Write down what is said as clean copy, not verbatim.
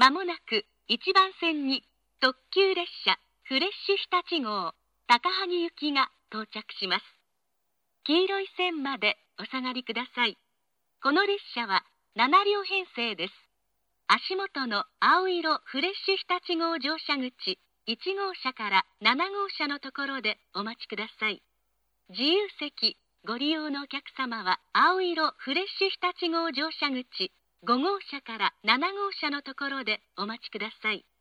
まもなく1番線に特急列車フレッシュ日立号高萩行きが到着します。黄色い線までお下がりください。この列車は7両編成です。足元の青色フレッシュ日立号乗車口1号車から7号車のところでお待ちください。自由席ご利用のお客様は青色フレッシュ日立号乗車口5号車から7号車のところでお待ちください。